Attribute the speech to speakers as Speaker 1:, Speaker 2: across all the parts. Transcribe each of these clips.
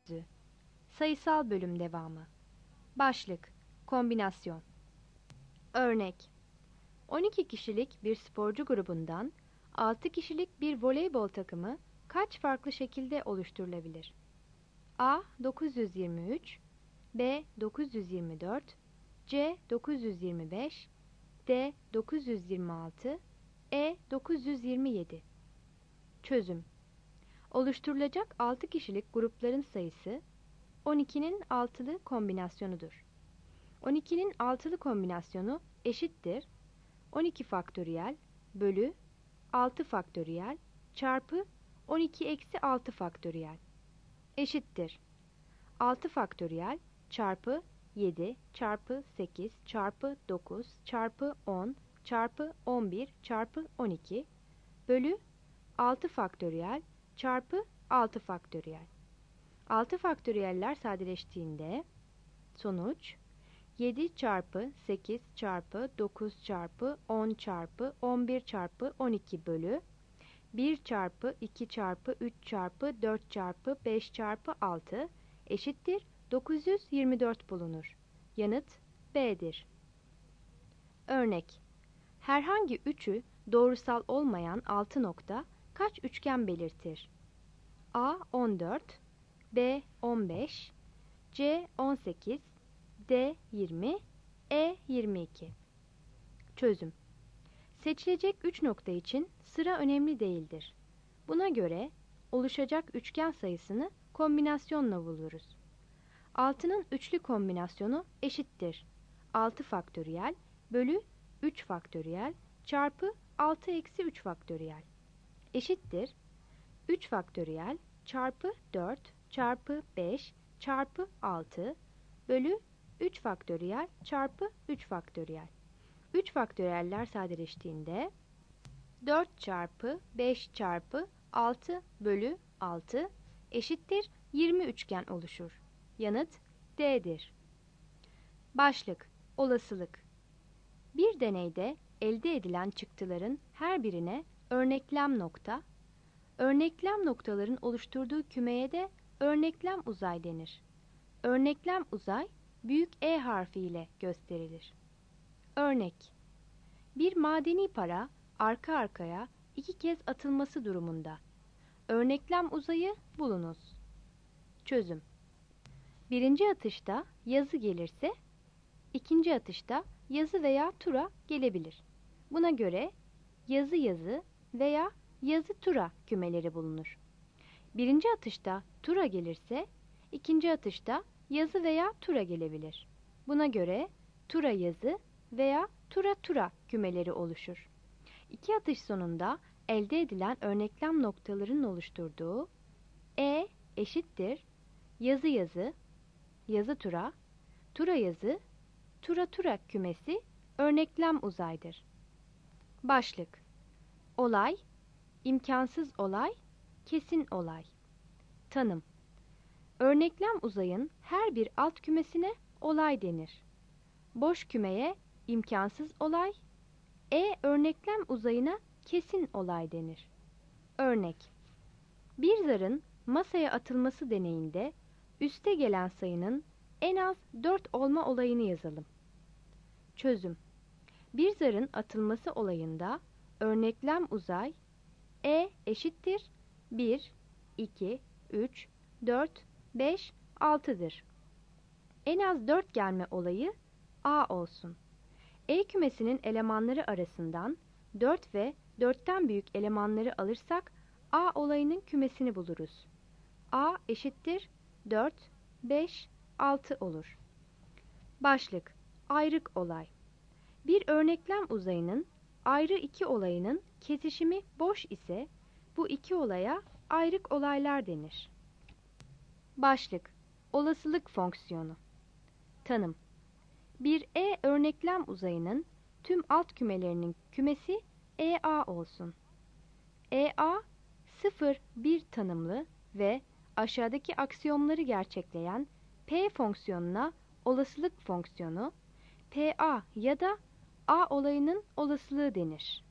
Speaker 1: Sayısal bölüm devamı. Başlık: Kombinasyon. Örnek: 12 kişilik bir sporcu grubundan 6 kişilik bir voleybol takımı kaç farklı şekilde oluşturulabilir? A 923, B 924, C 925, D 926, E 927. Çözüm: Oluşturulacak 6 kişilik grupların sayısı 12'nin altılı kombinasyonudur. 12'nin altılı kombinasyonu eşittir 12 faktöriyel bölü 6 faktöriyel çarpı 12 eksi 6 faktöriyel eşittir 6 faktöriyel çarpı 7 çarpı 8 çarpı 9 çarpı 10 çarpı 11 çarpı 12 bölü 6 faktöriyel çarpı 6 faktöriyel. 6 faktöriyeller sadeleştiğinde sonuç 7 çarpı 8 çarpı 9 çarpı 10 çarpı 11 çarpı 12 bölü 1 çarpı 2 çarpı 3 çarpı 4 çarpı 5 çarpı 6 eşittir 924 bulunur. Yanıt B'dir. Örnek: herhangi üçü doğrusal olmayan 6 nokta kaç üçgen belirtir? A 14, B 15, C 18, D 20, E 22. Çözüm: Seçilecek 3 nokta için sıra önemli değildir. Buna göre oluşacak üçgen sayısını kombinasyonla buluruz. 6'nın üçlü kombinasyonu eşittir 6 faktöriyel bölü 3 faktöriyel çarpı 6 eksi 3 faktöriyel eşittir 3 faktöriyel çarpı 4 çarpı 5 çarpı 6 bölü 3 faktöriyel çarpı 3 faktöriyel. 3 faktöriyeller sadeleştiğinde 4 çarpı 5 çarpı 6 bölü 6 eşittir 20 üçgen oluşur. Yanıt D'dir. Başlık: Olasılık. Bir deneyde elde edilen çıktıların her birine örneklem nokta, örneklem noktaların oluşturduğu kümeye de örneklem uzay denir. Örneklem uzay büyük E harfi ile gösterilir. Örnek: bir madeni para arka arkaya 2 kez atılması durumunda örneklem uzayı bulunuz. Çözüm: birinci atışta yazı gelirse ikinci atışta yazı veya tura gelebilir. Buna göre yazı yazı veya yazı tura kümeleri bulunur. Birinci atışta tura gelirse ikinci atışta yazı veya tura gelebilir. Buna göre tura yazı veya tura tura kümeleri oluşur. İki atış sonunda elde edilen örneklem noktalarının oluşturduğu E eşittir yazı yazı, yazı tura, tura yazı, tura tura kümesi örneklem uzaydır. Başlık: Olay, imkansız olay, kesin olay. Tanım: örneklem uzayın her bir alt kümesine olay denir. Boş kümeye imkansız olay, örneklem uzayına kesin olay denir. Örnek: bir zarın masaya atılması deneyinde üste gelen sayının en az 4 olma olayını yazalım. Çözüm: bir zarın atılması olayında örneklem uzay eşittir 1, 2, 3, 4, 5, 6'dır. En az 4 gelme olayı A olsun. E kümesinin elemanları arasından 4 ve 4'ten büyük elemanları alırsak A olayının kümesini buluruz. A eşittir 4, 5, 6 olur. Başlık: Ayrık olay. Bir örneklem uzayının ayrı iki olayının kesişimi boş ise bu iki olaya ayrık olaylar denir. Başlık: Olasılık fonksiyonu. Tanım: bir örneklem uzayının tüm alt kümelerinin kümesi EA olsun. EA 0, 1 tanımlı ve aşağıdaki aksiyomları gerçekleyen P fonksiyonuna olasılık fonksiyonu, PA ya da A olayının olasılığı denir.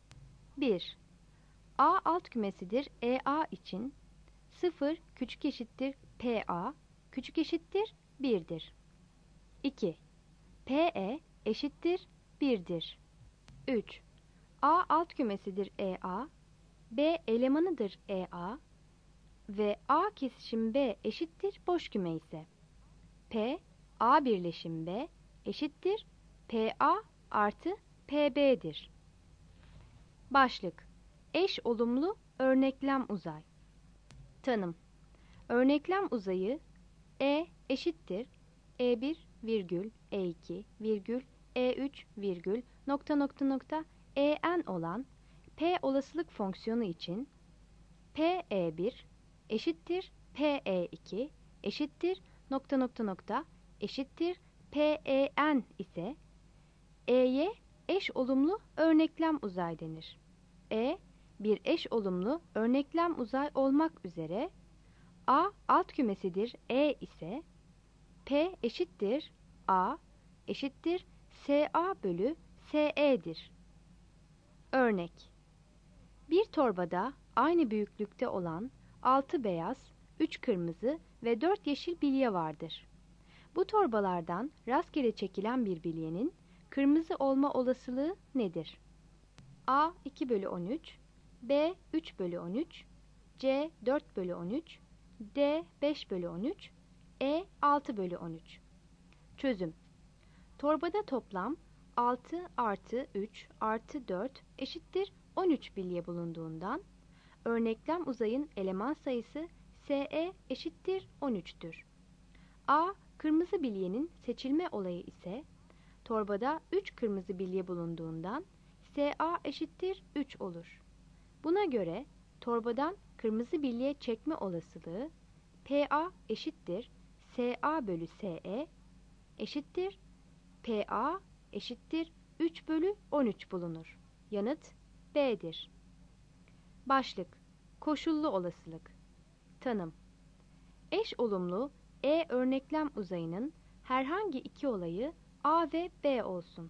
Speaker 1: 1. A alt kümesidir EA için 0 küçük eşittir PA küçük eşittir 1'dir. 2. PE eşittir 1'dir. 3. A alt kümesidir EA, B elemanıdır EA ve A kesişim B eşittir boş küme ise P A birleşim B eşittir PA artı PB'dir. Başlık: Eş olumlu örneklem uzay. Tanım: Örneklem uzayı E eşittir E1 virgül E2 virgül E3 virgül nokta nokta nokta En olan P olasılık fonksiyonu için PE1 eşittir PE2 eşittir nokta nokta nokta eşittir PEN ise E'ye eş olumlu örneklem uzay denir. E bir eş olumlu örneklem uzay olmak üzere A alt kümesidir E ise P eşittir A eşittir SA bölü SE'dir. Örnek: Bir torbada aynı büyüklükte olan 6 beyaz, 3 kırmızı ve 4 yeşil bilye vardır. Bu torbalardan rastgele çekilen bir bilyenin kırmızı olma olasılığı nedir? A 2 bölü 13, B 3 bölü 13, C 4 bölü 13, D 5 bölü 13, E 6 bölü 13. Çözüm: Torbada toplam 6 artı 3 artı 4 eşittir 13 bilye bulunduğundan örneklem uzayın eleman sayısı SE eşittir 13'tür. A kırmızı bilyenin seçilme olayı ise torbada 3 kırmızı bilye bulunduğundan SA eşittir 3 olur. Buna göre torbadan kırmızı bilye çekme olasılığı PA eşittir SA bölü SE eşittir PA eşittir 3 bölü 13 bulunur. Yanıt B'dir. Başlık: Koşullu olasılık. Tanım: Eş olumlu E örneklem uzayının herhangi iki olayı A ve B olsun.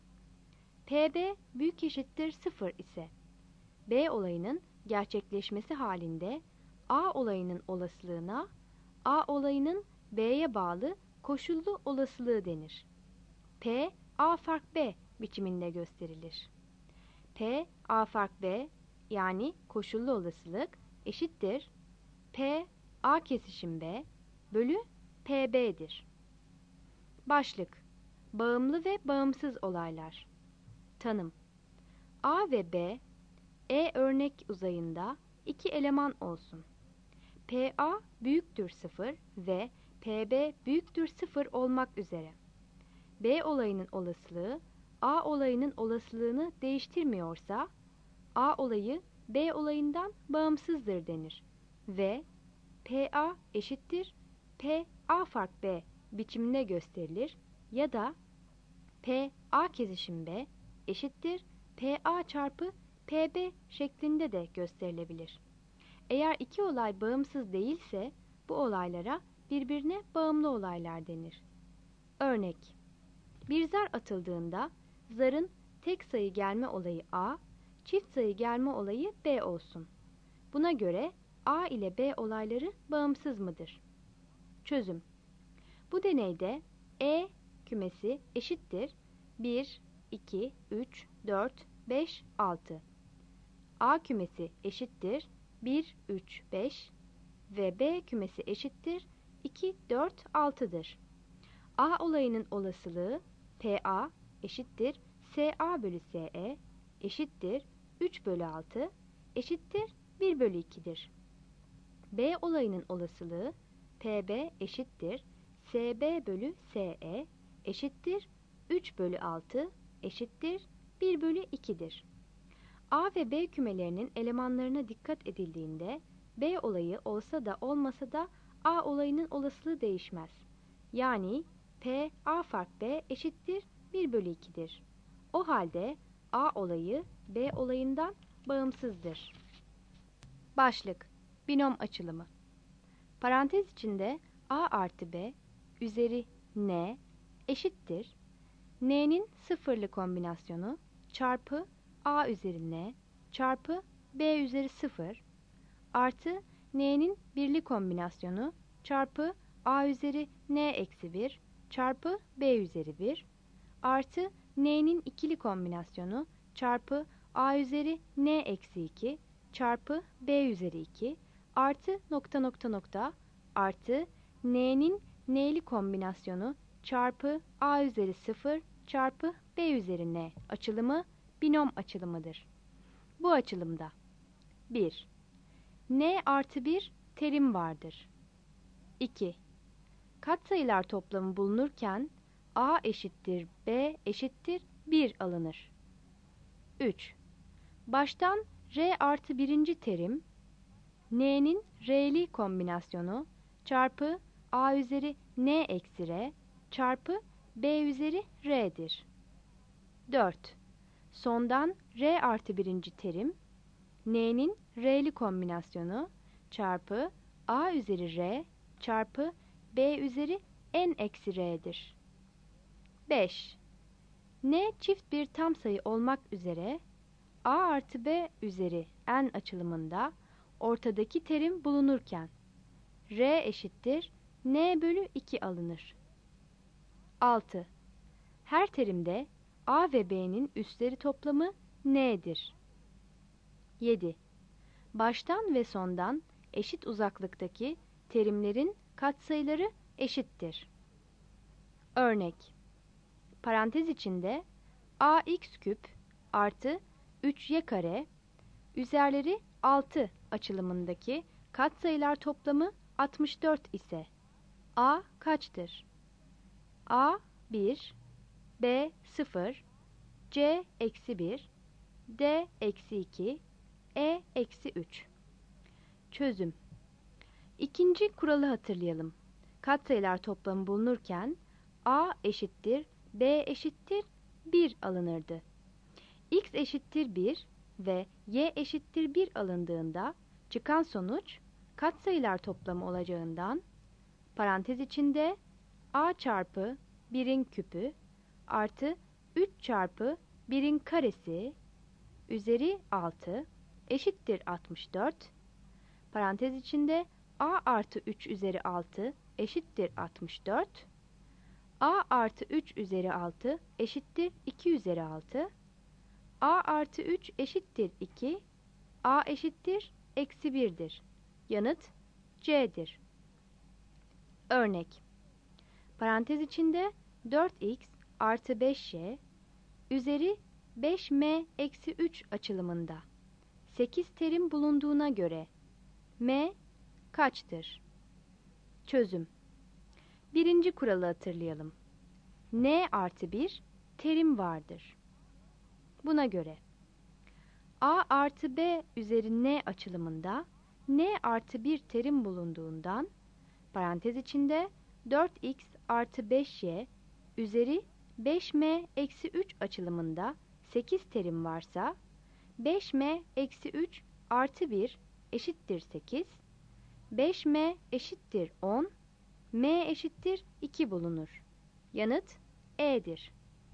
Speaker 1: PB büyük eşittir 0 ise B olayının gerçekleşmesi halinde A olayının olasılığına A olayının B'ye bağlı koşullu olasılığı denir. P A fark B biçiminde gösterilir. P A fark B yani koşullu olasılık eşittir P A kesişim B bölü PB'dir. Başlık: Bağımlı ve bağımsız olaylar. Tanım: A ve B E örnek uzayında iki eleman olsun. PA büyüktür 0 ve PB büyüktür 0 olmak üzere. B olayının olasılığı A olayının olasılığını değiştirmiyorsa A olayı B olayından bağımsızdır denir ve PA eşittir PA fark B biçimine gösterilir ya da PA kesişim B eşittir PA çarpı PB şeklinde de gösterilebilir. Eğer iki olay bağımsız değilse bu olaylara birbirine bağımlı olaylar denir. Örnek: Bir zar atıldığında zarın tek sayı gelme olayı A, çift sayı gelme olayı B olsun. Buna göre A ile B olayları bağımsız mıdır? Çözüm: Bu deneyde E kümesi eşittir 1, 2, 3, 4, 5, 6. A kümesi eşittir 1, 3, 5 ve B kümesi eşittir 2, 4, 6'dır. A olayının olasılığı PA eşittir SA bölü SE eşittir 3 bölü 6 eşittir 1 bölü 2'dir. B olayının olasılığı PB eşittir SB bölü SE eşittir 3 bölü 6 eşittir 1 bölü 2'dir. A ve B kümelerinin elemanlarına dikkat edildiğinde B olayı olsa da olmasa da A olayının olasılığı değişmez. Yani P A fark B eşittir 1 bölü 2'dir. O halde A olayı B olayından bağımsızdır. Başlık: Binom açılımı. Parantez içinde A artı B üzeri N eşittir N'nin sıfırlı kombinasyonu çarpı A üzeri N çarpı B üzeri 0 artı N'nin birli kombinasyonu çarpı a üzeri n eksi 1 çarpı b üzeri 1 artı n'nin ikili kombinasyonu çarpı a üzeri n eksi 2 çarpı b üzeri 2 artı nokta nokta nokta artı n'nin n'li kombinasyonu çarpı a üzeri 0 çarpı b üzeri n açılımı binom açılımıdır. Bu açılımda 1. N artı 1 terim vardır. 2. Katsayılar toplamı bulunurken a eşittir b eşittir 1 alınır. 3. Baştan r artı birinci terim n'nin r'li kombinasyonu çarpı a üzeri n eksi r çarpı b üzeri r'dir. 4. Sondan r artı birinci terim n'nin r'li kombinasyonu çarpı a üzeri r çarpı b üzeri n eksi r'dir. 5. N çift bir tam sayı olmak üzere a artı b üzeri n açılımında ortadaki terim bulunurken r eşittir n bölü 2 alınır. 6. Her terimde a ve b'nin üstleri toplamı n'dir. 7. Baştan ve sondan eşit uzaklıktaki terimlerin katsayıları eşittir. Örnek: parantez içinde ax küp artı 3y kare üzerleri 6 açılımındaki katsayılar toplamı 64 ise a kaçtır? A 1, b 0, c eksi 1, d eksi 2, e eksi 3. Çözüm. İkinci kuralı hatırlayalım. Katsayılar toplamı bulunurken a eşittir b eşittir 1 alınırdı. X eşittir 1 ve y eşittir 1 alındığında çıkan sonuç katsayılar toplamı olacağından parantez içinde a çarpı 1'in küpü artı 3 çarpı 1'in karesi üzeri 6 eşittir 64. Parantez içinde a artı 3 üzeri 6 eşittir 64. A artı 3 üzeri 6 eşittir 2 üzeri 6. A artı 3 eşittir 2. A eşittir eksi 1'dir. Yanıt C'dir. Örnek: parantez içinde 4x artı 5y üzeri 5m eksi 3 açılımında 8 terim bulunduğuna göre m kaçtır? Çözüm. Birinci kuralı hatırlayalım. N artı 1 terim vardır. Buna göre a artı b üzeri n açılımında n artı 1 terim bulunduğundan parantez içinde 4x artı 5y üzeri 5m eksi 3 açılımında 8 terim varsa 5m eksi 3 artı 1 eşittir 8, 5m eşittir 10, m eşittir 2 bulunur. Yanıt E'dir.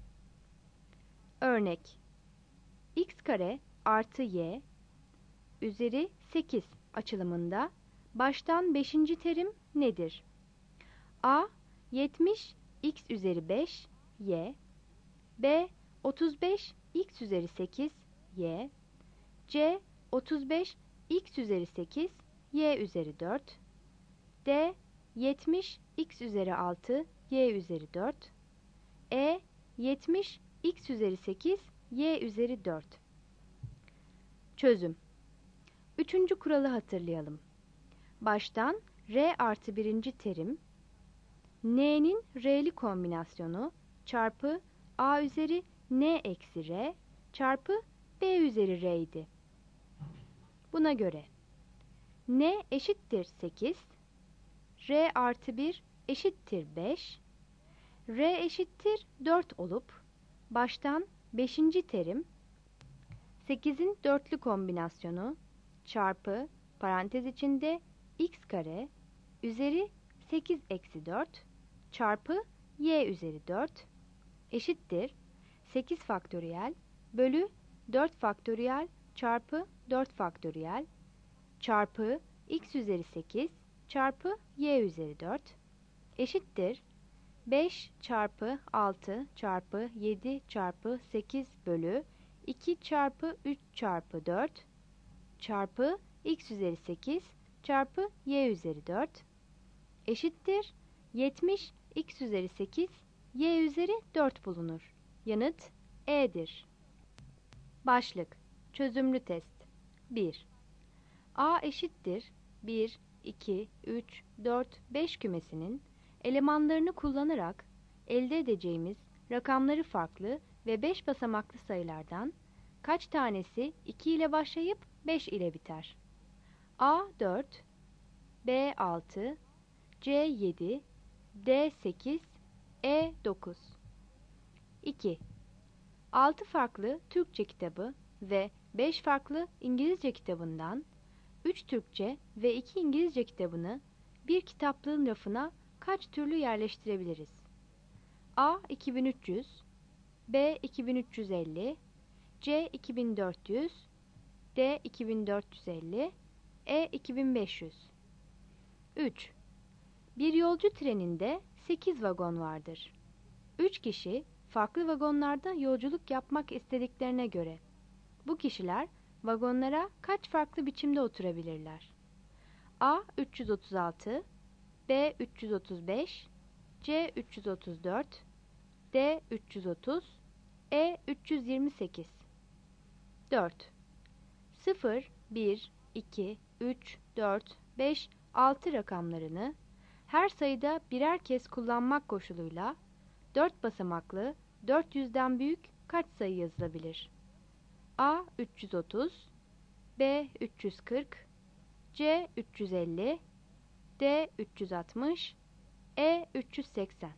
Speaker 1: Örnek: x kare artı y üzeri 8 açılımında baştan 5. terim nedir? A 70 x üzeri 5 y, b 35 x üzeri 8 y, c 35 x üzeri 8 y üzeri 4, d 70 x üzeri 6 y üzeri 4, e 70 x üzeri 8 y üzeri 4. Çözüm. Üçüncü kuralı hatırlayalım. Baştan r artı birinci terim n'nin r'li kombinasyonu çarpı a üzeri n eksi r çarpı b üzeri r idi. Buna göre n eşittir 8, r artı 1 eşittir 5, r eşittir 4 olup baştan 5. terim 8'in dörtlü kombinasyonu çarpı parantez içinde x kare üzeri 8 eksi 4 çarpı y üzeri 4 eşittir 8 faktöriyel bölü 4 faktöriyel çarpı 4 faktöriyel çarpı x üzeri 8 çarpı y üzeri 4 eşittir 5 çarpı 6 çarpı 7 çarpı 8 bölü 2 çarpı 3 çarpı 4 çarpı x üzeri 8 çarpı y üzeri 4 eşittir 70 x üzeri 8 y üzeri 4 bulunur. Yanıt E'dir. Başlık Çözümlü test 1. A eşittir 1, 2, 3, 4, 5 kümesinin elemanlarını kullanarak elde edeceğimiz rakamları farklı ve 5 basamaklı sayılardan kaç tanesi 2 ile başlayıp 5 ile biter? A 4, B 6, C 7, D 8, E 9. 2. 6 farklı Türkçe kitabı ve 5 farklı İngilizce kitabından 3 Türkçe ve 2 İngilizce kitabını bir kitaplığın rafına kaç türlü yerleştirebiliriz? A 2300, B 2350, C 2400, D 2450, E 2500. 3. Bir yolcu treninde 8 vagon vardır. 3 kişi farklı vagonlarda yolculuk yapmak istediklerine göre bu kişiler vagonlara kaç farklı biçimde oturabilirler? A 336, B 335, C 334, D 330, E 328. 4. 0, 1, 2, 3, 4, 5, 6 rakamlarını her sayıda birer kez kullanmak koşuluyla 4 basamaklı 400'den büyük kaç sayı yazılabilir? A 330, B 340, C 350, D 360, E 380.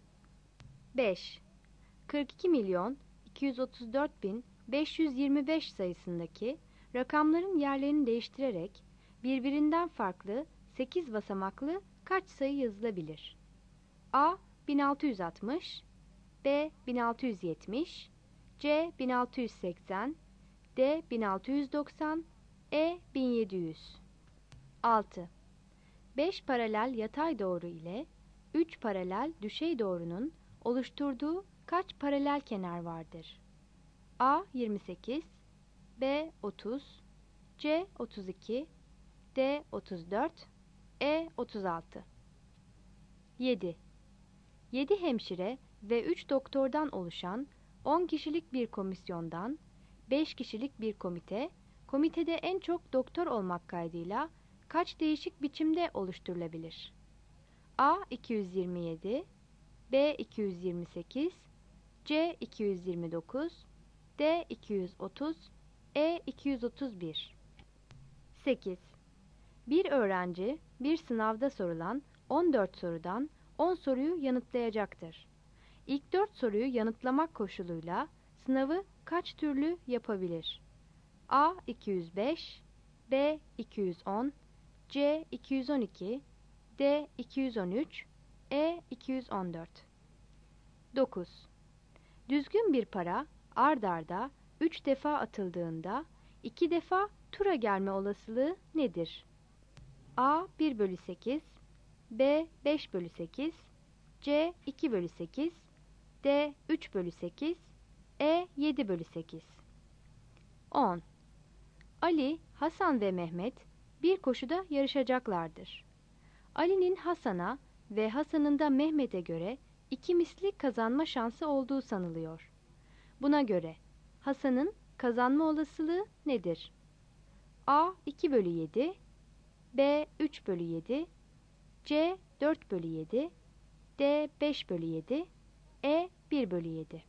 Speaker 1: 5. 42 milyon 234 bin 525 sayısındaki rakamların yerlerini değiştirerek birbirinden farklı 8 basamaklı kaç sayı yazılabilir? A 1660, B 1670, C 1680, D 1690, E 1700. 6. 5 paralel yatay doğru ile 3 paralel düşey doğrunun oluşturduğu kaç paralel kenar vardır? A 28, B 30, C 32, D 34, E 36. 7. 7 hemşire ve 3 doktordan oluşan 10 kişilik bir komisyondan 5 kişilik bir komitede en çok doktor olmak kaydıyla kaç değişik biçimde oluşturulabilir? A 227, B 228, C 229, D 230, E 231. 8. Bir öğrenci bir sınavda sorulan 14 sorudan 10 soruyu yanıtlayacaktır. İlk 4 soruyu yanıtlamak koşuluyla sınavı kaç türlü yapabilir? A 205, B 210, C 212, D 213, E 214. 9. Düzgün bir para ard arda 3 defa atıldığında 2 defa tura gelme olasılığı nedir? A 1 bölü 8, B 5 bölü 8, C 2 bölü 8, D 3 bölü 8, E 7 bölü 8. 10. Ali, Hasan ve Mehmet bir koşuda yarışacaklardır. Ali'nin Hasan'a ve Hasan'ın da Mehmet'e göre 2 misli kazanma şansı olduğu sanılıyor. Buna göre Hasan'ın kazanma olasılığı nedir? A 2 bölü 7, B 3 bölü 7, C 4 bölü 7, D 5 bölü 7, E 1 bölü 7.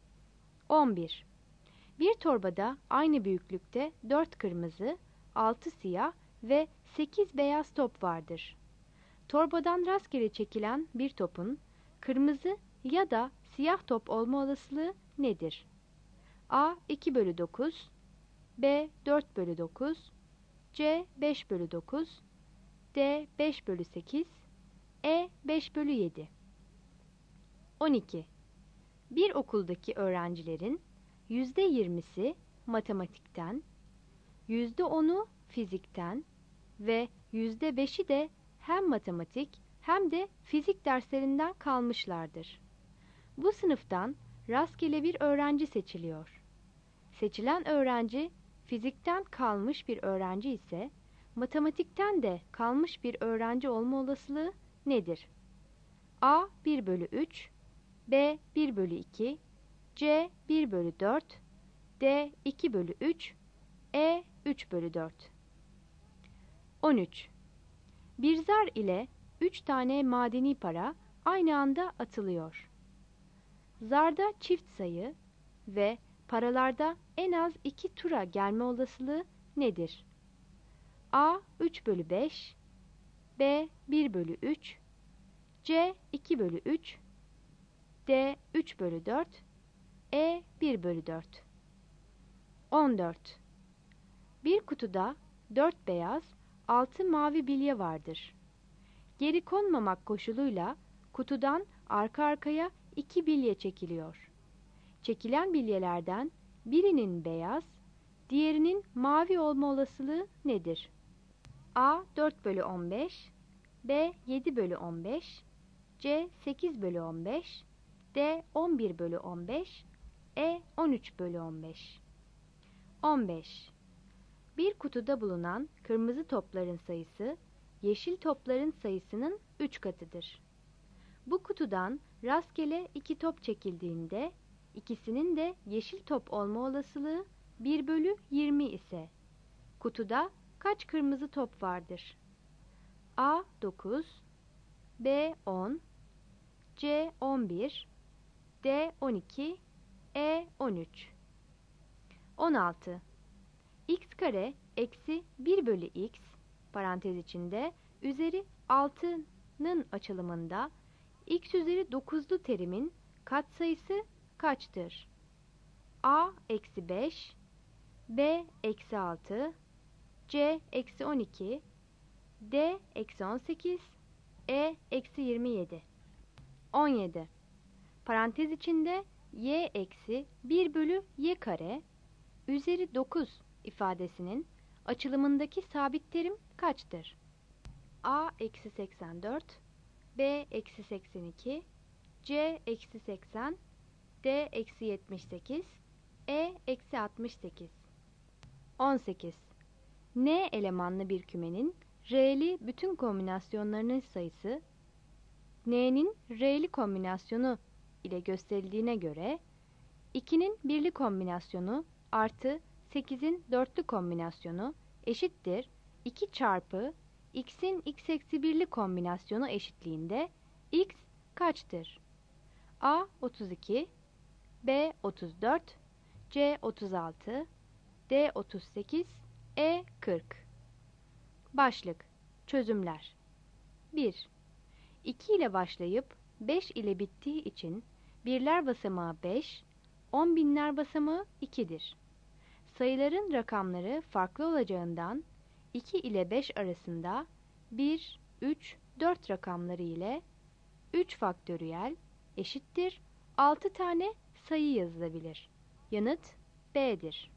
Speaker 1: 11. Bir torbada aynı büyüklükte 4 kırmızı, 6 siyah ve 8 beyaz top vardır. Torbadan rastgele çekilen bir topun kırmızı ya da siyah top olma olasılığı nedir? A 2 bölü 9, B 4 bölü 9, C 5 bölü 9, D 5 bölü 8, E 5 bölü 7. 12. Bir okuldaki öğrencilerin %20'si matematikten, %10'u fizikten ve %5'i de hem matematik hem de fizik derslerinden kalmışlardır. Bu sınıftan rastgele bir öğrenci seçiliyor. Seçilen öğrenci fizikten kalmış bir öğrenci ise matematikten de kalmış bir öğrenci olma olasılığı nedir? A 1 bölü 3, B 1 bölü 2, C 1 bölü 4, D 2 bölü 3, E 3 bölü 4. 13. Bir zar ile 3 tane madeni para aynı anda atılıyor. Zarda çift sayı ve paralarda en az 2 tura gelme olasılığı nedir? A 3 bölü 5, B 1 bölü 3, C 2 bölü 3, D 3 bölü 4, E 1 bölü 4. 14. Bir kutuda 4 beyaz, 6 mavi bilye vardır. Geri konmamak koşuluyla kutudan arka arkaya 2 bilye çekiliyor. Çekilen bilyelerden birinin beyaz, diğerinin mavi olma olasılığı nedir? A 4 bölü 15, B 7 bölü 15, C 8 bölü 15, D 11 bölü 15, E 13 bölü 15. 15. Bir kutuda bulunan kırmızı topların sayısı, yeşil topların sayısının 3 katıdır. Bu kutudan rastgele 2 top çekildiğinde, ikisinin de yeşil top olma olasılığı 1 bölü 20 ise, kutuda kaç kırmızı top vardır? A 9, B 10, C 11, D 12, E 13. 16. X kare eksi 1 bölü x parantez içinde üzeri 6'nın açılımında x üzeri 9'lu terimin katsayısı kaçtır? A eksi 5, B eksi 6, C eksi 12, D eksi 18, E eksi 27. 17. Parantez içinde y eksi 1 bölü y kare üzeri 9 ifadesinin açılımındaki sabit terim kaçtır? A eksi 84, B eksi 82, C eksi 80, D eksi 78, E eksi 68. 18. N elemanlı bir kümenin R'li bütün kombinasyonlarının sayısı N'nin R'li kombinasyonu ile gösterildiğine göre 2'nin birli kombinasyonu artı 8'in dörtlü kombinasyonu eşittir 2 çarpı x'in x eksi birli kombinasyonu eşitliğinde x kaçtır? A 32, B 34, C 36, D 38, E 40. Başlık Çözümler 1. 2 ile başlayıp 5 ile bittiği için birler basamağı 5, 10 binler basamağı 2'dir. Sayıların rakamları farklı olacağından 2 ile 5 arasında 1, 3, 4 rakamları ile 3 faktöriyel eşittir 6 tane sayı yazılabilir. Yanıt B'dir.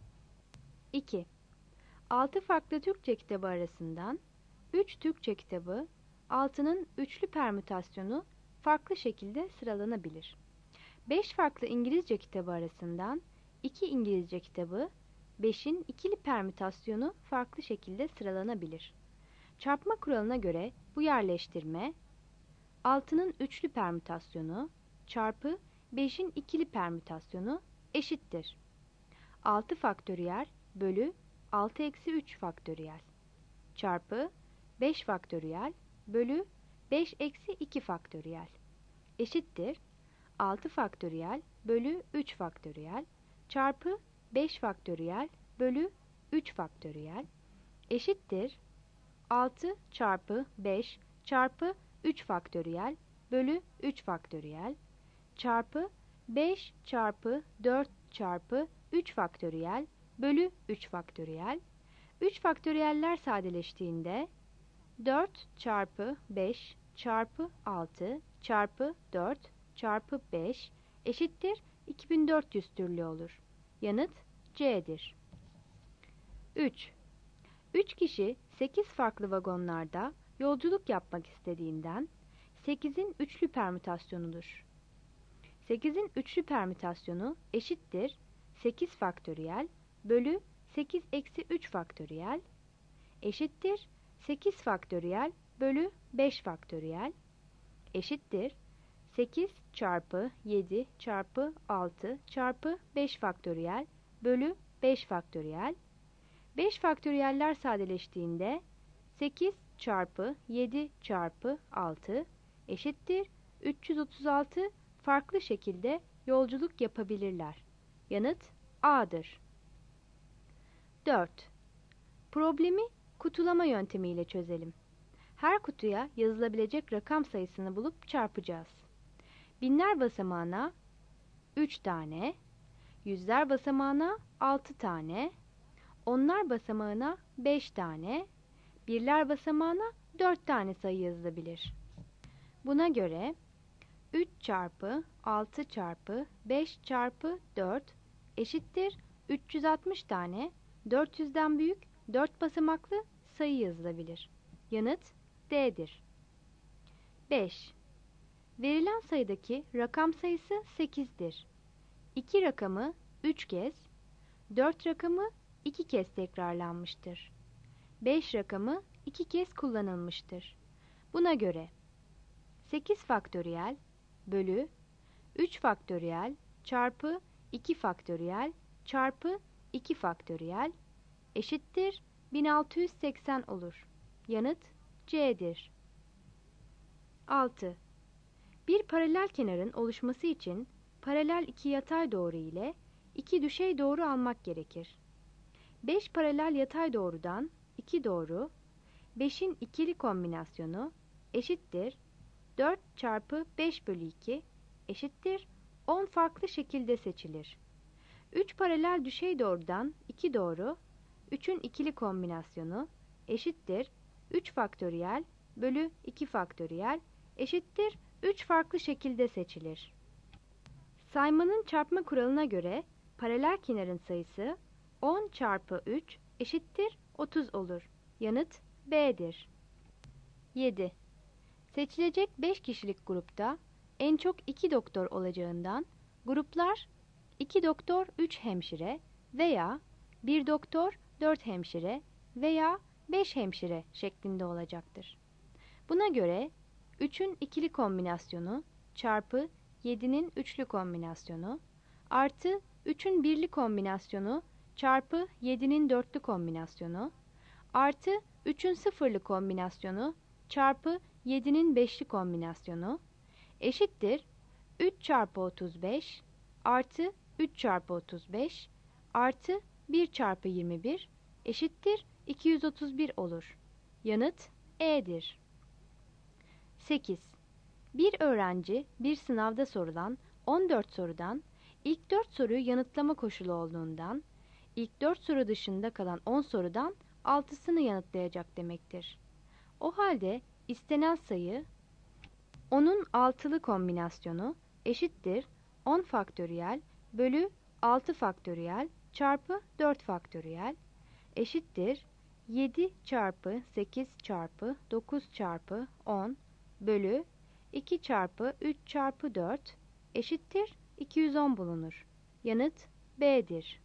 Speaker 1: 2. 6 farklı Türkçe kitabı arasından 3 Türkçe kitabı 6'nın üçlü permütasyonu farklı şekilde sıralanabilir. 5 farklı İngilizce kitabı arasından 2 İngilizce kitabı 5'in ikili permütasyonu farklı şekilde sıralanabilir. Çarpma kuralına göre bu yerleştirme 6'nın üçlü permütasyonu çarpı 5'in ikili permütasyonu eşittir 6 faktöriyel bölü 6 eksi 3 faktöriyel çarpı 5 faktöriyel bölü 5 eksi 2 faktöriyel eşittir 6 faktöriyel bölü 3 faktöriyel çarpı 5 faktöriyel bölü 3 faktöriyel eşittir 6 çarpı 5 çarpı 3 faktöriyel bölü 3 faktöriyel çarpı 5 çarpı 4 çarpı 3 faktöriyel bölü 3 faktöriyel 3 faktöriyeller sadeleştiğinde 4 çarpı 5 çarpı 6 çarpı 4 çarpı 5 eşittir 2400 türlü olur. Yanıt C'dir. 3. 3 kişi 8 farklı vagonlarda yolculuk yapmak istediğinden 8'in üçlü permütasyonudur. 8'in üçlü permütasyonu eşittir 8 faktöriyel bölü 8 eksi 3 faktöriyel eşittir 8 faktöriyel bölü 5 faktöriyel eşittir 8 çarpı 7 çarpı 6 çarpı 5 faktöriyel bölü 5 faktöriyel. 5 faktöriyeller sadeleştiğinde 8 çarpı 7 çarpı 6 eşittir 336 farklı şekilde yolculuk yapabilirler. Yanıt A'dır. 4. Problemi kutulama yöntemiyle çözelim. Her kutuya yazılabilecek rakam sayısını bulup çarpacağız. Binler basamağına 3 tane, yüzler basamağına 6 tane, onlar basamağına 5 tane, birler basamağına 4 tane sayı yazılabilir. Buna göre 3 çarpı 6 çarpı 5 çarpı 4 eşittir 360 tane 400'den büyük 4 basamaklı sayı yazılabilir. Yanıt D'dir. 5. Verilen sayıdaki rakam sayısı 8'dir. 2 rakamı 3 kez, 4 rakamı 2 kez tekrarlanmıştır. 5 rakamı 2 kez kullanılmıştır. Buna göre 8 faktöriyel bölü 3 faktöriyel çarpı 2 faktöriyel çarpı 2 faktöriyel eşittir 1680 olur. Yanıt C'dir. 6. Bir paralel kenarın oluşması için paralel iki yatay doğru ile iki düşey doğru almak gerekir. 5 paralel yatay doğrudan 2 doğru, 5'in ikili kombinasyonu eşittir 4 çarpı 5 bölü 2 eşittir 10 farklı şekilde seçilir. 3 paralel düşey doğrudan 2 doğru, 3'ün ikili kombinasyonu eşittir 3 faktöriyel bölü 2 faktöriyel eşittir 3 farklı şekilde seçilir. Saymanın çarpma kuralına göre paralel kenarın sayısı 10 çarpı 3 eşittir 30 olur. Yanıt B'dir. 7. Seçilecek 5 kişilik grupta en çok 2 doktor olacağından gruplar 2 doktor 3 hemşire veya 1 doktor 4 hemşire veya 5 hemşire şeklinde olacaktır. Buna göre 3'ün ikili kombinasyonu çarpı 7'nin üçlü kombinasyonu artı 3'ün birli kombinasyonu çarpı 7'nin dörtlü kombinasyonu artı 3'ün sıfırlı kombinasyonu çarpı 7'nin beşli kombinasyonu eşittir 3 çarpı 35 artı 3 çarpı 35 artı 1 çarpı 21 eşittir 231 olur. Yanıt E'dir. 8. Bir öğrenci bir sınavda sorulan 14 sorudan ilk 4 soruyu yanıtlama koşulu olduğundan ilk 4 soru dışında kalan 10 sorudan 6'sını yanıtlayacak demektir. O halde istenen sayı 10'un altılı kombinasyonu eşittir 10 faktöriyel bölü 6 faktöriyel çarpı 4 faktöriyel eşittir 7 çarpı 8 çarpı 9 çarpı 10 bölü 2 çarpı 3 çarpı 4 eşittir 210 bulunur. Yanıt B'dir.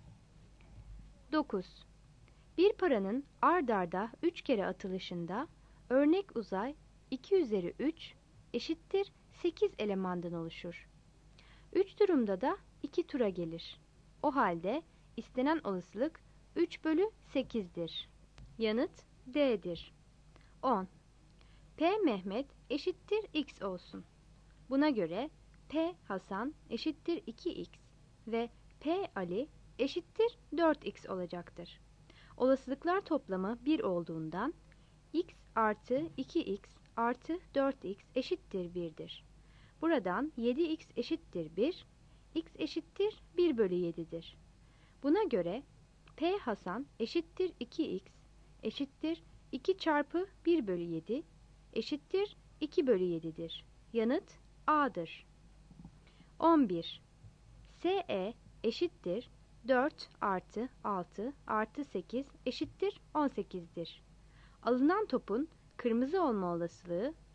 Speaker 1: 9. Bir paranın ard arda 3 kere atılışında örnek uzay 2 üzeri 3 eşittir 8 elemandan oluşur. 3 durumda da 2 tura gelir. O halde istenen olasılık 3 bölü 8'dir. Yanıt D'dir. 10. P Mehmet eşittir X olsun. Buna göre P Hasan eşittir 2X ve P Ali eşittir 4X olacaktır. Olasılıklar toplamı 1 olduğundan X artı 2X artı 4X eşittir 1'dir. Buradan 7X eşittir 1, X eşittir 1 bölü 7'dir. Buna göre P Hasan eşittir 2X eşittir 2 çarpı 1 bölü 7 eşittir 2 bölü 7'dir. Yanıt A'dır. 11. SE eşittir 4 artı 6 artı 8 eşittir 18'dir. Alınan topun kırmızı olma olasılığı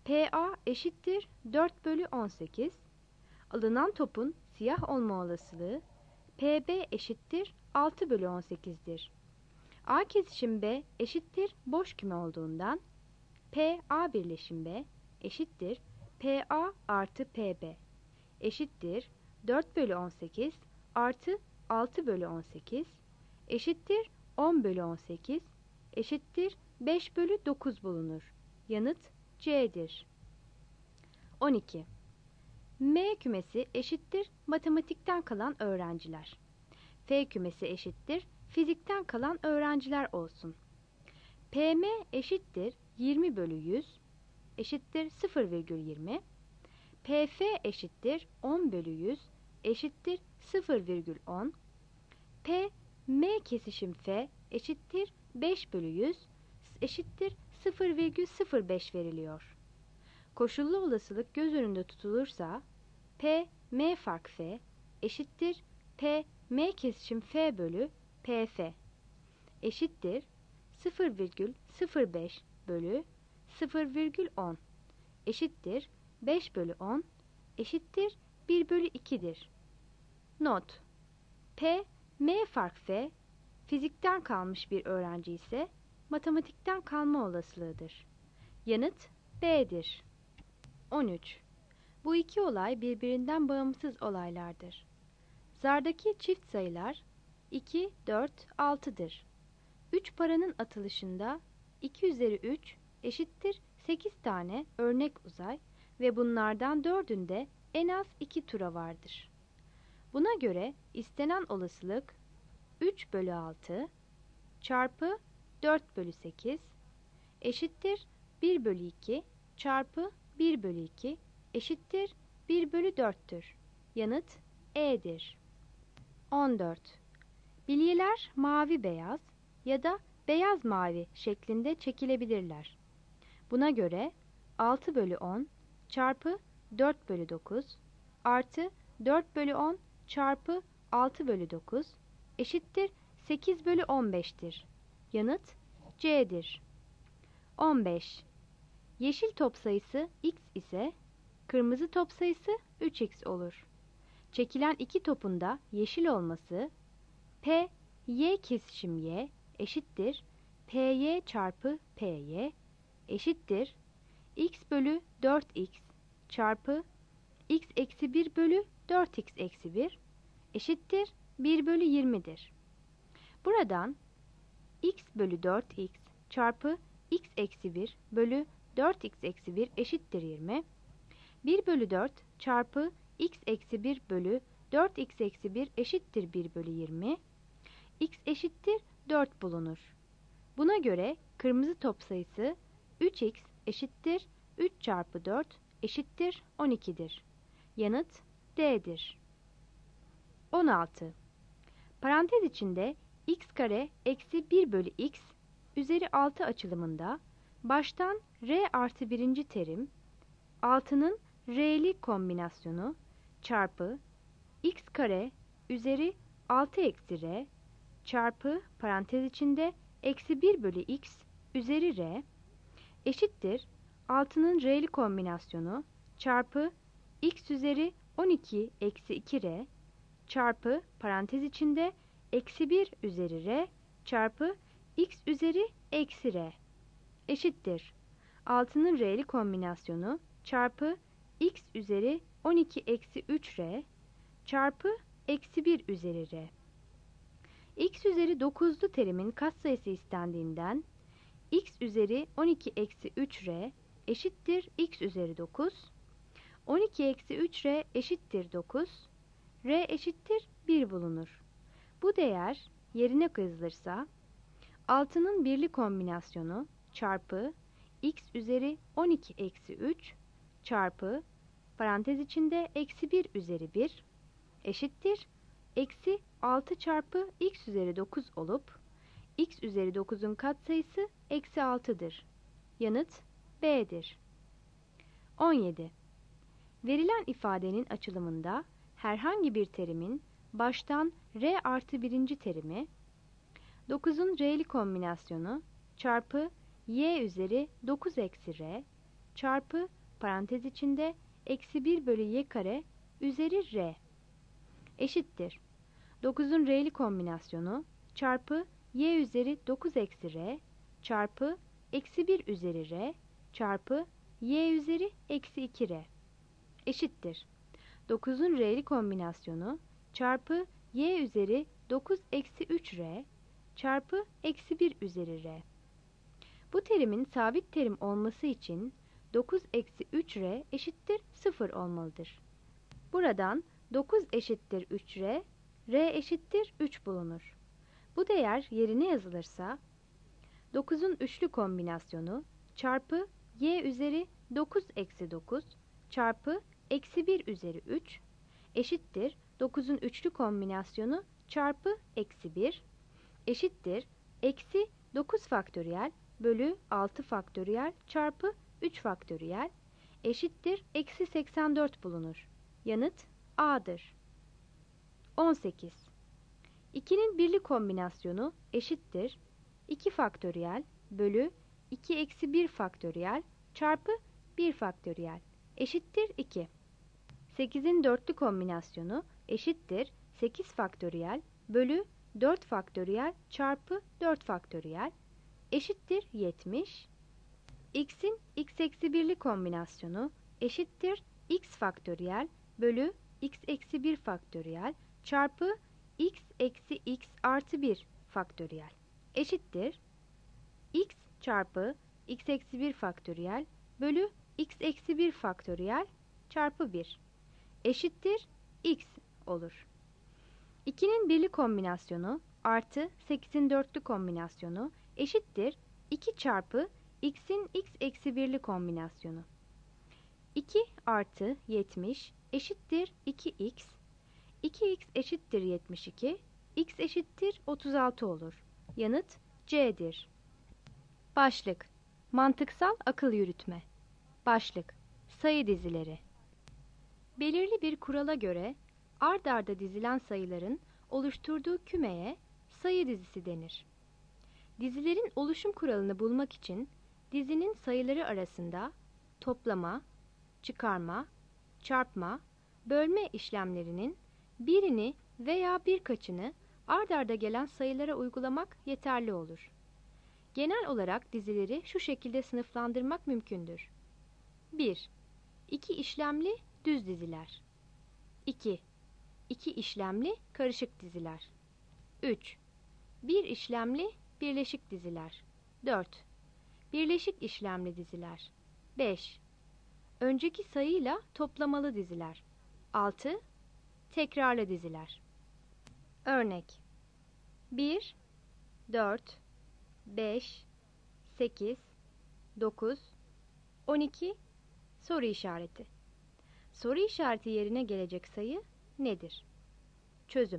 Speaker 1: PA eşittir 4 bölü 18. Alınan topun siyah olma olasılığı PB eşittir 6 bölü 18'dir. A kesişim B eşittir boş küme olduğundan PA birleşim B eşittir PA artı PB eşittir 4 bölü 18 artı 6 bölü 18 eşittir 10 bölü 18 eşittir 5 bölü 9 bulunur. Yanıt C'dir. 12. M kümesi eşittir matematikten kalan öğrenciler. F kümesi eşittir fizikten kalan öğrenciler olsun. PM eşittir 20 bölü 100 eşittir 0,20. PF eşittir 10 bölü 100 eşittir 0,10. PM kesişim F eşittir 5 bölü 100 eşittir 0,05 veriliyor. Koşullu olasılık göz önünde tutulursa P, M fark F eşittir P, M kesişim F bölü PF eşittir 0,05 bölü 0,10 eşittir 5 bölü 10 eşittir 1 bölü 2'dir. Not: P, M fark F fizikten kalmış bir öğrenci ise matematikten kalma olasılığıdır. Yanıt B'dir. 13. Bu iki olay birbirinden bağımsız olaylardır. Zardaki çift sayılar 2, 4, 6'dır. 3 paranın atılışında 2 üzeri 3 eşittir 8 tane örnek uzay ve bunlardan 4'ünde en az 2 tura vardır. Buna göre istenen olasılık 3 bölü 6 çarpı 4 bölü 8 eşittir 1 bölü 2 çarpı 1 bölü 2 eşittir 1 bölü 4'tür. Yanıt E'dir. 14. Bilyeler mavi beyaz ya da beyaz mavi şeklinde çekilebilirler. Buna göre 6 bölü 10 çarpı 4 bölü 9 artı 4 bölü 10 çarpı 6 bölü 9 eşittir 8 bölü 15'tir. Yanıt C'dir. 15. Yeşil top sayısı x ise kırmızı top sayısı 3x olur. Çekilen iki topun da yeşil olması P, Y kesişim Y eşittir PY çarpı PY eşittir x bölü 4x çarpı x eksi 1 bölü 4x eksi 1 eşittir 1 bölü 20'dir. Buradan x bölü 4x çarpı x eksi 1 bölü 4x eksi 1 eşittir 20. 1 bölü 4 çarpı x eksi 1 bölü 4x eksi 1 eşittir 1 bölü 20. X eşittir 4 bulunur. Buna göre kırmızı top sayısı 3x eşittir 3 çarpı 4 eşittir 12'dir. Yanıt D'dir. 16. Parantez içinde x kare eksi 1 bölü x üzeri 6 açılımında baştan r artı birinci terim 6'nın r'li kombinasyonu çarpı x kare üzeri 6 eksi r çarpı parantez içinde eksi 1 bölü x üzeri r eşittir 6'nın r'li kombinasyonu çarpı x üzeri 12 eksi 2r çarpı parantez içinde eksi 1 üzeri r çarpı x üzeri eksi r eşittir 6'nın r'li kombinasyonu çarpı x üzeri 12 eksi 3r çarpı eksi 1 üzeri r. X üzeri 9'lu terimin katsayısı istendiğinden x üzeri 12 eksi 3r eşittir x üzeri 9. 12 eksi 3r eşittir 9. R eşittir 1 bulunur. Bu değer yerine yazılırsa 6'nın birli kombinasyonu çarpı x üzeri 12 eksi 3 çarpı parantez içinde eksi 1 üzeri 1 eşittir eksi 6 çarpı x üzeri 9 olup x üzeri 9'un katsayısı eksi 6'dır. Yanıt B'dir. 17. Verilen ifadenin açılımında herhangi bir terimin baştan r artı birinci terimi 9'un r'li kombinasyonu çarpı y üzeri 9 eksi r çarpı parantez içinde eksi 1 bölü y kare üzeri r eşittir. 9'un r'li kombinasyonu çarpı y üzeri 9 eksi r çarpı eksi 1 üzeri r çarpı y üzeri eksi 2 r eşittir. 9'un r'li kombinasyonu çarpı y üzeri 9 eksi 3 r çarpı eksi 1 üzeri r. Bu terimin sabit terim olması için 9 eksi 3 r eşittir 0 olmalıdır. Buradan 9 eşittir 3r, r eşittir 3 bulunur. Bu değer yerine yazılırsa 9'un üçlü kombinasyonu çarpı y üzeri 9 eksi 9 çarpı eksi 1 üzeri 3 eşittir 9'un üçlü kombinasyonu çarpı eksi 1 eşittir eksi 9 faktöriyel bölü 6 faktöriyel çarpı 3 faktöriyel eşittir eksi 84 bulunur. Yanıt A'dır. 18. 2'nin birli kombinasyonu eşittir 2 faktöriyel bölü 2 eksi 1 faktöriyel çarpı 1 faktöriyel eşittir 2. 8'in dörtlü kombinasyonu eşittir 8 faktöriyel bölü 4 faktöriyel çarpı 4 faktöriyel eşittir 70. X'in x eksi 1'li kombinasyonu eşittir x faktöriyel bölü x eksi 1 faktöriyel çarpı x eksi x artı 1 faktöriyel eşittir x çarpı x eksi 1 faktöriyel bölü x eksi 1 faktöriyel çarpı 1 eşittir x olur. 2'nin birli kombinasyonu artı 8'in dörtlü kombinasyonu eşittir 2 çarpı x'in x eksi 1'li kombinasyonu. 2 artı 70 eşittir 2x. 2x eşittir 72. X eşittir 36 olur. Yanıt C'dir. Başlık: Mantıksal akıl yürütme. Başlık: Sayı dizileri. Belirli bir kurala göre ard arda dizilen sayıların oluşturduğu kümeye sayı dizisi denir. Dizilerin oluşum kuralını bulmak için dizinin sayıları arasında toplama, çıkarma, çarpma, bölme işlemlerinin birini veya birkaçını ard arda gelen sayılara uygulamak yeterli olur. Genel olarak dizileri şu şekilde sınıflandırmak mümkündür. 1. 2 işlemli düz diziler. 2. 2 işlemli karışık diziler. 3. 1 işlemli birleşik diziler. 4. Birleşik işlemli diziler. 5. Önceki sayıyla toplamalı diziler. 6. Tekrarlı diziler. Örnek: 1, 4, 5, 8, 9, 12, soru işareti. Soru işareti yerine gelecek sayı nedir? Çözüm: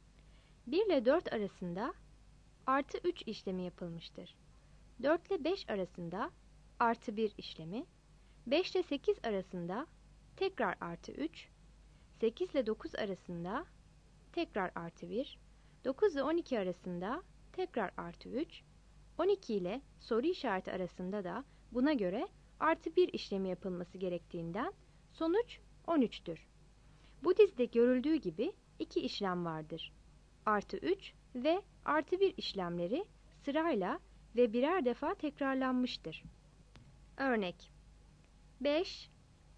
Speaker 1: 1 ile 4 arasında artı 3 işlemi yapılmıştır. 4 ile 5 arasında artı 1 işlemi, 5 ile 8 arasında tekrar artı 3, 8 ile 9 arasında tekrar artı 1, 9 ile 12 arasında tekrar artı 3, 12 ile soru işareti arasında da buna göre artı 1 işlemi yapılması gerektiğinden sonuç 13'tür. Bu dizide görüldüğü gibi 2 işlem vardır. Artı 3 ve artı 1 işlemleri sırayla ve birer defa tekrarlanmıştır. Örnek: 5,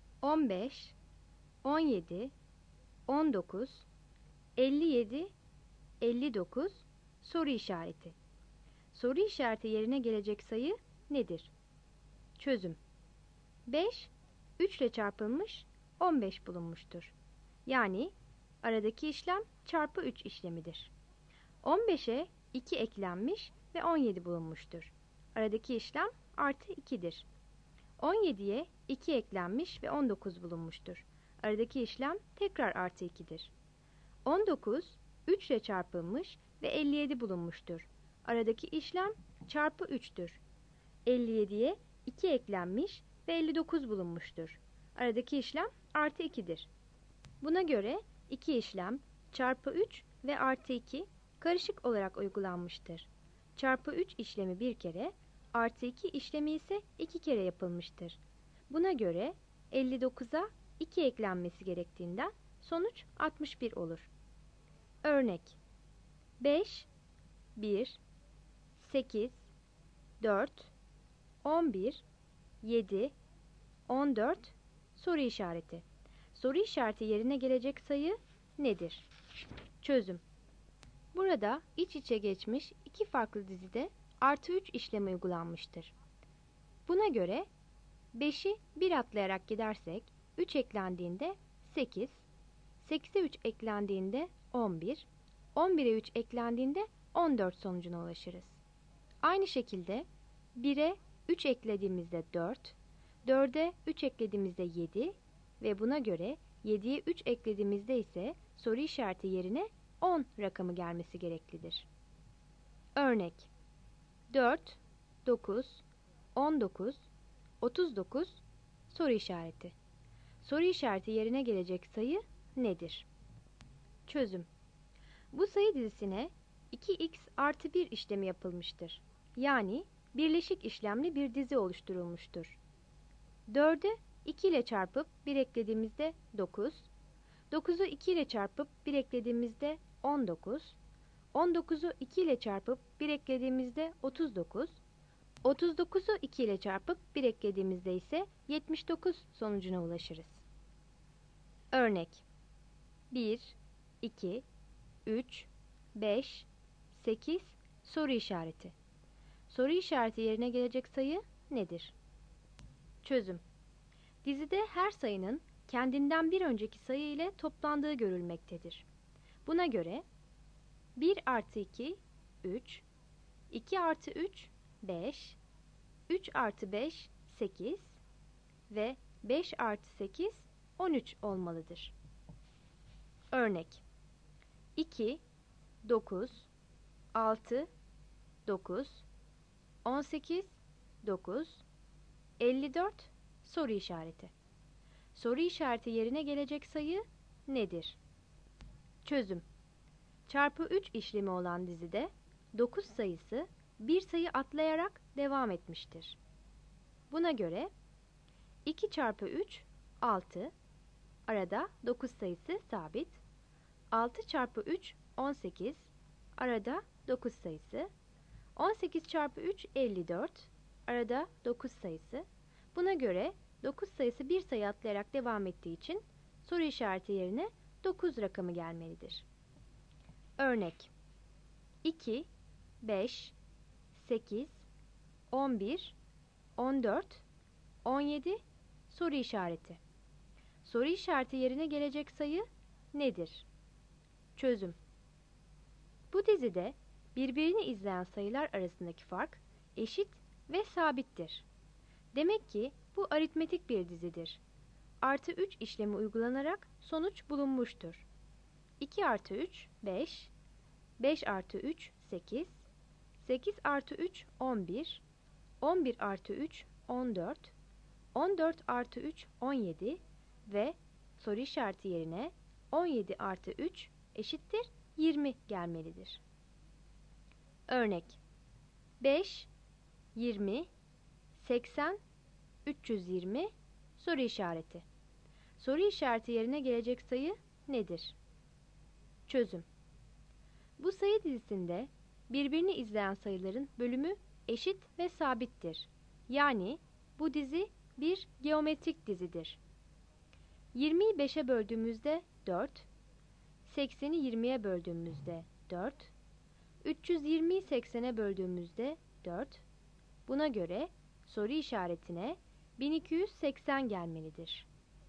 Speaker 1: 15, 17, 19, 57, 59, soru işareti. Soru işareti yerine gelecek sayı nedir? Çözüm: 5, 3 ile çarpılmış 15 bulunmuştur. Yani aradaki işlem çarpı 3 işlemidir. 15'e 2 eklenmiş ve 17 bulunmuştur. Aradaki işlem artı 2'dir. 17'ye 2 eklenmiş ve 19 bulunmuştur. Aradaki işlem tekrar artı 2'dir. 19, 3 ile çarpılmış ve 57 bulunmuştur. Aradaki işlem çarpı 3'tür. 57'ye 2 eklenmiş ve 59 bulunmuştur. Aradaki işlem artı 2'dir. Buna göre 2 işlem çarpı 3 ve artı 2 karışık olarak uygulanmıştır. Çarpı 3 işlemi bir kere, artı 2 işlemi ise 2 kere yapılmıştır. Buna göre 59'a 2 eklenmesi gerektiğinden sonuç 61 olur. Örnek 5, 1, 8, 4, 11, 7, 14 soru işareti. Soru işareti yerine gelecek sayı nedir? Çözüm. Burada iç içe geçmiş iki farklı dizide artı 3 işlemi uygulanmıştır. Buna göre 5'i 1 atlayarak gidersek 3 eklendiğinde 8, 8'e 3 eklendiğinde 11, 11'e 3 eklendiğinde 14 sonucuna ulaşırız. Aynı şekilde 1'e 3 eklediğimizde 4, 4'e 3 eklediğimizde 7 ve buna göre 7'ye 3 eklediğimizde ise soru işareti yerine 10 rakamı gelmesi gereklidir. Örnek 4, 9, 19, 39 soru işareti. Soru işareti yerine gelecek sayı nedir? Çözüm. Bu sayı dizisine 2x artı 1 işlemi yapılmıştır. Yani birleşik işlemli bir dizi oluşturulmuştur. 4'ü 2 ile çarpıp 1 eklediğimizde 9, 9'u 2 ile çarpıp 1 eklediğimizde 19, 19'u 2 ile çarpıp 1 eklediğimizde 39, 39'u 2 ile çarpıp 1 eklediğimizde ise 79 sonucuna ulaşırız. Örnek 1, 2, 3, 5, 8 soru işareti. Soru işareti yerine gelecek sayı nedir? Çözüm. Dizide her sayının kendinden bir önceki sayı ile toplandığı görülmektedir. Buna göre 1 artı 2, 3, 2 artı 3, 5, 3 artı 5, 8 ve 5 artı 8, 13 olmalıdır. Örnek 2, 9, 6, 9, 18, 9, 54 soru işareti. Soru işareti yerine gelecek sayı nedir? Çözüm. Çarpı 3 işlemi olan dizide 9 sayısı bir sayı atlayarak devam etmiştir. Buna göre 2 çarpı 3 6, arada 9 sayısı sabit. 6 çarpı 3 18, arada 9 sayısı. 18 çarpı 3 54, arada 9 sayısı. Buna göre 9 sayısı bir sayı atlayarak devam ettiği için soru işareti yerine 9 rakamı gelmelidir. Örnek 2, 5, 8, 11, 14, 17 soru işareti. Soru işareti yerine gelecek sayı nedir? Çözüm. Bu dizide birbirini izleyen sayılar arasındaki fark eşit ve sabittir. Demek ki bu aritmetik bir dizidir. Artı 3 işlemi uygulanarak sonuç bulunmuştur. 2 artı 3 5, 5 artı 3 8, 8 artı 3 11, 11 artı 3 14, 14 artı 3 17 ve soru işareti yerine 17 artı 3 eşittir 20 gelmelidir. Örnek 5, 20, 80, 320 soru işareti. Soru işareti yerine gelecek sayı nedir? Çözüm. Bu sayı dizisinde birbirini izleyen sayıların bölümü eşit ve sabittir. Yani bu dizi bir geometrik dizidir. 20'yi 5'e böldüğümüzde 4, 80'i 20'ye böldüğümüzde 4, 320'yi 80'e böldüğümüzde 4. Buna göre soru işaretine 1280 gelmelidir.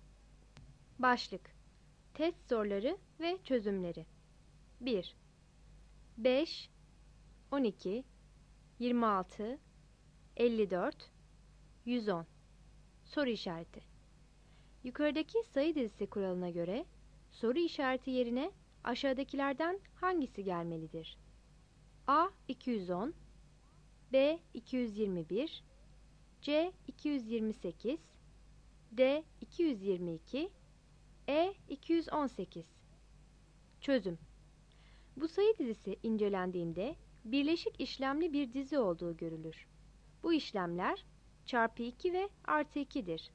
Speaker 1: Başlık: Test soruları ve çözümleri. 1. 5, 12, 26, 54, 110 soru işareti. Yukarıdaki sayı dizisi kuralına göre soru işareti yerine aşağıdakilerden hangisi gelmelidir? A 210, B 221, C 228, D 222, E 218. Çözüm. Bu sayı dizisi incelendiğinde birleşik işlemli bir dizi olduğu görülür. Bu işlemler çarpı 2 ve artı 2'dir.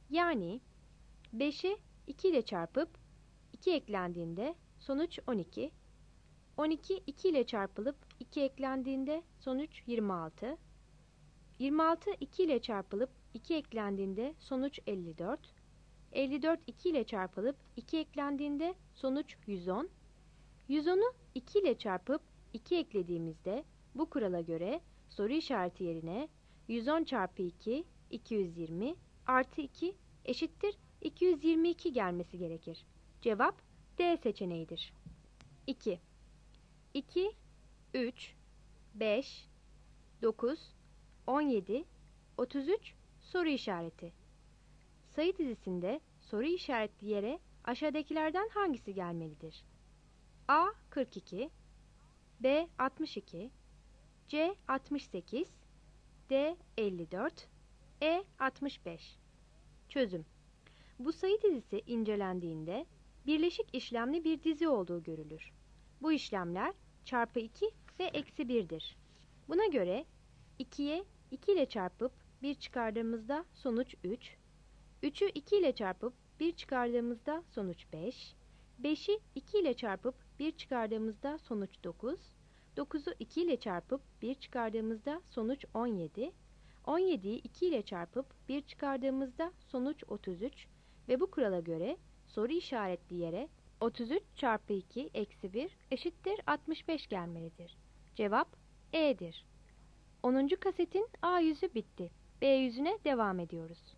Speaker 1: Yani 5'i 2 ile çarpıp 2 eklendiğinde sonuç 12. 12 2 ile çarpılıp 2 eklendiğinde sonuç 26. 26 2 ile çarpılıp 2 eklendiğinde sonuç 54. 54 2 ile çarpılıp 2 eklendiğinde sonuç 110. 110'u 2 ile çarpıp 2 eklediğimizde bu kurala göre soru işareti yerine 110 çarpı 2 220 artı 2 eşittir 222 gelmesi gerekir. Cevap D seçeneğidir. 2. 2, 3, 5, 9, 17, 33 soru işareti. Sayı dizisinde soru işaretli yere aşağıdakilerden hangisi gelmelidir? A 42, B 62, C 68, D 54, E 65. Çözüm. Bu sayı dizisi incelendiğinde birleşik işlemli bir dizi olduğu görülür. Bu işlemler çarpı 2 ve eksi 1'dir. Buna göre 2'ye 2 ile çarpıp 1 çıkardığımızda sonuç 3, 3'ü 2 ile çarpıp 1 çıkardığımızda sonuç 5, 5'i 2 ile çarpıp 1 çıkardığımızda sonuç 9, 9'u 2 ile çarpıp 1 çıkardığımızda sonuç 17, 17'yi 2 ile çarpıp 1 çıkardığımızda sonuç 33 ve bu kurala göre soru işaretli yere 33 çarpı 2 eksi 1 eşittir 65 gelmelidir. Cevap E'dir. 10. kasetin A yüzü bitti. B yüzüne devam ediyoruz.